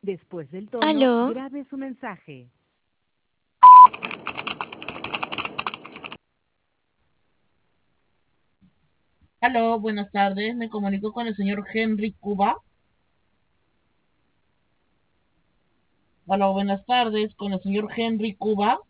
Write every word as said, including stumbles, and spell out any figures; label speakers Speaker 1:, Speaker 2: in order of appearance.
Speaker 1: Después del tono,
Speaker 2: Aló,
Speaker 1: grabe su mensaje.
Speaker 3: Aló, buenas tardes. Me comunico con el señor Henry Cuba. Aló, buenas tardes con el señor Henry Cuba.